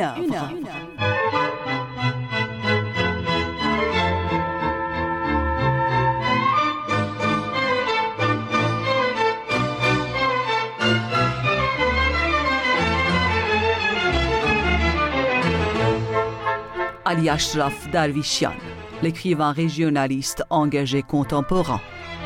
œuvre. Ali Ashraf Darvishian, l'écrivain régionaliste engagé contemporain.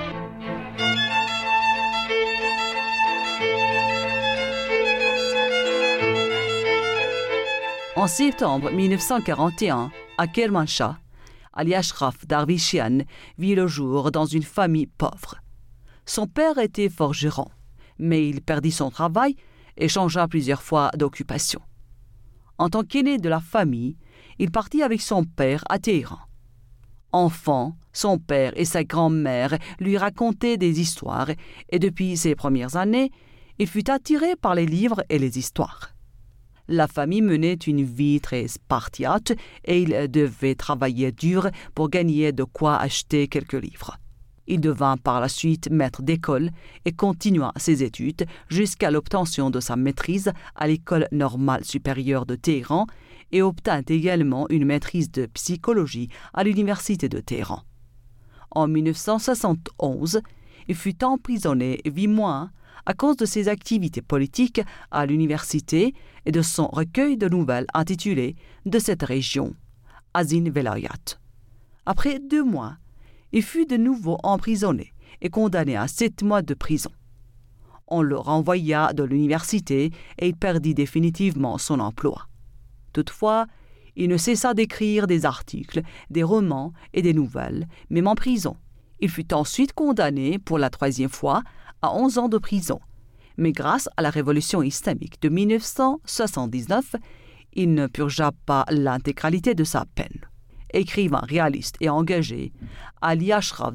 En septembre 1941, à Kermanshah, Ali Ashraf Darvishian vit le jour dans une famille pauvre. Son père était forgeron, mais il perdit son travail et changea plusieurs fois d'occupation. En tant qu'aîné de la famille, il partit avec son père à Téhéran. Enfant, son père et sa grand-mère lui racontaient des histoires et depuis ses premières années, il fut attiré par les livres et les histoires. La famille menait une vie très spartiate et il devait travailler dur pour gagner de quoi acheter quelques livres. Il devint par la suite maître d'école et continua ses études jusqu'à l'obtention de sa maîtrise à l'École normale supérieure de Téhéran et obtint également une maîtrise de psychologie à l'Université de Téhéran. En 1971, il fut emprisonné 8 mois à cause de ses activités politiques à l'université et de son recueil de nouvelles intitulé « De cette région », Azin Velayat. Après 2 mois, il fut de nouveau emprisonné et condamné à 7 mois de prison. On le renvoya de l'université et il perdit définitivement son emploi. Toutefois, il ne cessa d'écrire des articles, des romans et des nouvelles, même en prison. Il fut ensuite condamné pour la 3e fois à 11 ans de prison. Mais grâce à la révolution islamique de 1979, il ne purgea pas l'intégralité de sa peine. Écrivain réaliste et engagé, Ali Ashraf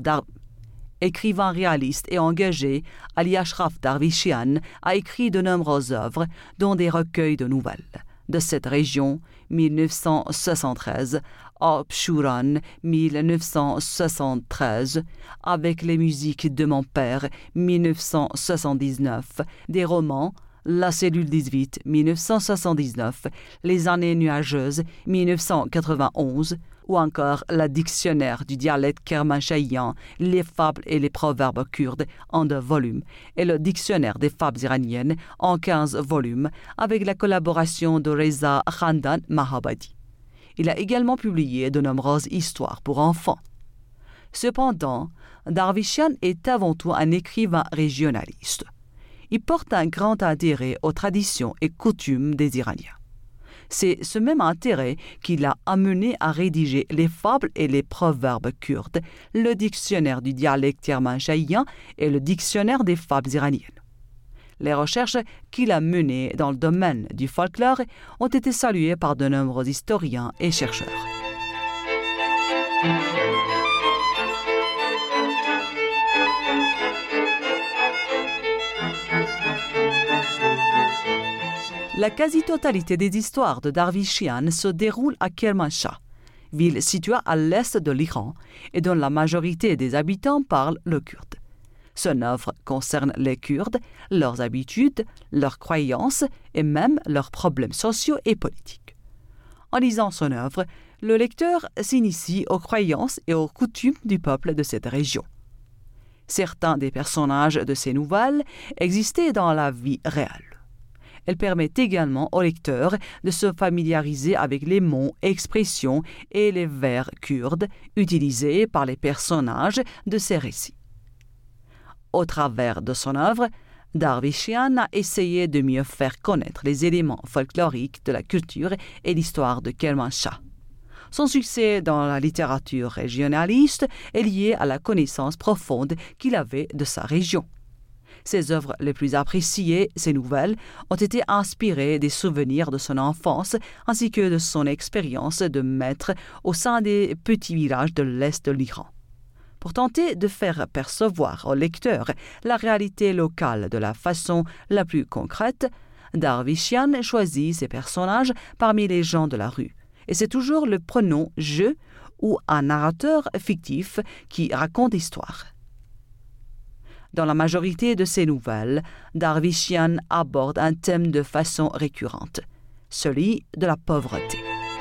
Darvishian a écrit de nombreuses œuvres, dont des recueils de nouvelles. De cette région, 1973, Abshuran, 1973, Avec les musiques de mon père, 1979, des romans, La cellule 18, 1979, Les années nuageuses, 1991, ou encore La dictionnaire du dialecte kermanshahien, Les fables et les proverbes kurdes en 2 volumes, et le dictionnaire des fables iraniennes en 15 volumes, avec la collaboration de Reza Khandan Mahabadi. Il a également publié de nombreuses histoires pour enfants. Cependant, Darvishian est avant tout un écrivain régionaliste. Il porte un grand intérêt aux traditions et coutumes des Iraniens. C'est ce même intérêt qui l'a amené à rédiger les fables et les proverbes kurdes, le dictionnaire du dialecte kermanshahien et le dictionnaire des fables iraniennes. Les recherches qu'il a menées dans le domaine du folklore ont été saluées par de nombreux historiens et chercheurs. La quasi-totalité des histoires de Darvishian se déroule à Kermanshah, ville située à l'est de l'Iran et dont la majorité des habitants parlent le kurde. Son œuvre concerne les Kurdes, leurs habitudes, leurs croyances et même leurs problèmes sociaux et politiques. En lisant son œuvre, le lecteur s'initie aux croyances et aux coutumes du peuple de cette région. Certains des personnages de ces nouvelles existaient dans la vie réelle. Elle permet également au lecteur de se familiariser avec les mots, expressions et les vers kurdes utilisés par les personnages de ces récits. Au travers de son œuvre, Darvishian a essayé de mieux faire connaître les éléments folkloriques de la culture et l'histoire de Kermanshah. Son succès dans la littérature régionaliste est lié à la connaissance profonde qu'il avait de sa région. Ses œuvres les plus appréciées, ses nouvelles, ont été inspirées des souvenirs de son enfance ainsi que de son expérience de maître au sein des petits villages de l'est de l'Iran. Pour tenter de faire percevoir au lecteur la réalité locale de la façon la plus concrète, Darvishian choisit ses personnages parmi les gens de la rue. Et c'est toujours le pronom « je » ou un narrateur fictif qui raconte l'histoire. Dans la majorité de ses nouvelles, Darvishian aborde un thème de façon récurrente. celui de la pauvreté.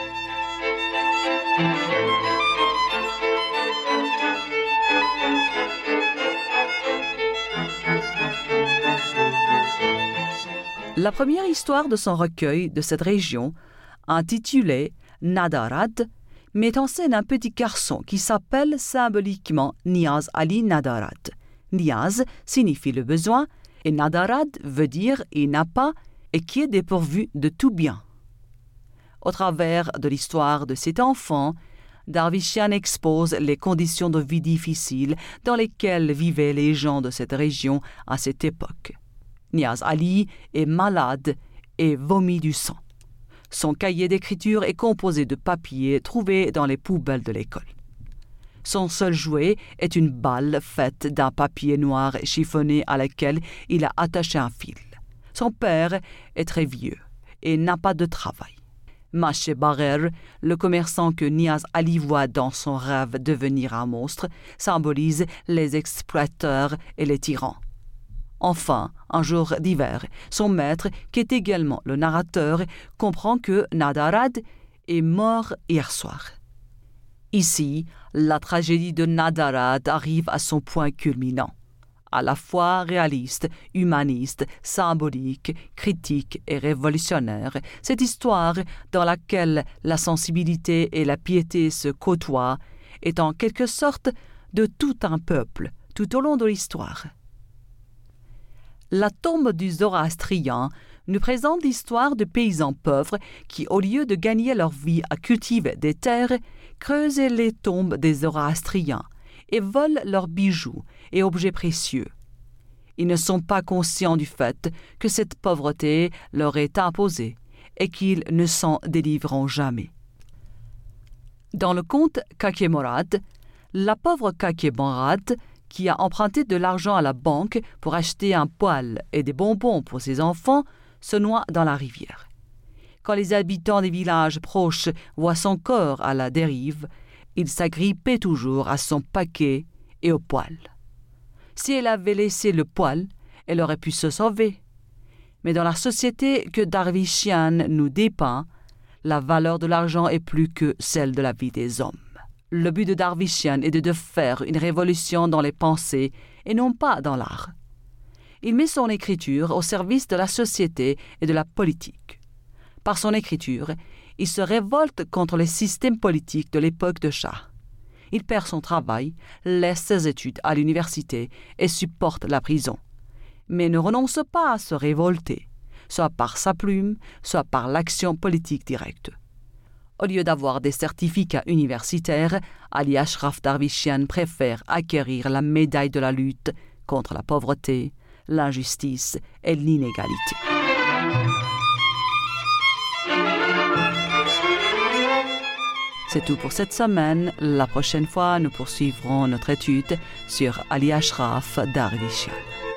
La première histoire de son recueil de cette région, intitulée Nadarad, met en scène un petit garçon qui s'appelle symboliquement Niaz Ali Nadarad. Niaz signifie le besoin et Nadarad veut dire il n'a pas et qui est dépourvu de tout bien. Au travers de l'histoire de cet enfant, Darvishian expose les conditions de vie difficiles dans lesquelles vivaient les gens de cette région à cette époque. Niaz Ali est malade et vomit du sang. Son cahier d'écriture est composé de papiers trouvés dans les poubelles de l'école. Son seul jouet est une balle faite d'un papier noir chiffonné à laquelle il a attaché un fil. Son père est très vieux et n'a pas de travail. Maché Barer, le commerçant que Niaz Ali voit dans son rêve devenir un monstre, symbolise les exploiteurs et les tyrans. Enfin, un jour d'hiver, son maître, qui est également le narrateur, comprend que Nadarad est mort hier soir. Ici, la tragédie de Nadarad arrive à son point culminant. À la fois réaliste, humaniste, symbolique, critique et révolutionnaire, cette histoire dans laquelle la sensibilité et la piété se côtoient est en quelque sorte de tout un peuple tout au long de l'histoire. La tombe du Zoroastrien nous présente l'histoire de paysans pauvres qui, au lieu de gagner leur vie à cultiver des terres, creusent les tombes des Zoroastriens et volent leurs bijoux et objets précieux. Ils ne sont pas conscients du fait que cette pauvreté leur est imposée et qu'ils ne s'en délivreront jamais. Dans le conte Kakemorad, la pauvre Kakemorad, qui a emprunté de l'argent à la banque pour acheter un poêle et des bonbons pour ses enfants, se noie dans la rivière. Quand les habitants des villages proches voient son corps à la dérive, ils s'agrippaient toujours à son paquet et au poêle. Si elle avait laissé le poêle, elle aurait pu se sauver. Mais dans la société que Darvishian nous dépeint, la valeur de l'argent est plus que celle de la vie des hommes. Le but de Darvishian est de faire une révolution dans les pensées et non pas dans l'art. Il met son écriture au service de la société et de la politique. Par son écriture, il se révolte contre les systèmes politiques de l'époque de Shah. Il perd son travail, laisse ses études à l'université et supporte la prison. Mais ne renonce pas à se révolter, soit par sa plume, soit par l'action politique directe. Au lieu d'avoir des certificats universitaires, Ali Ashraf Darvishian préfère acquérir la médaille de la lutte contre la pauvreté, l'injustice et l'inégalité. C'est tout pour cette semaine. La prochaine fois, nous poursuivrons notre étude sur Ali Ashraf Darvishian.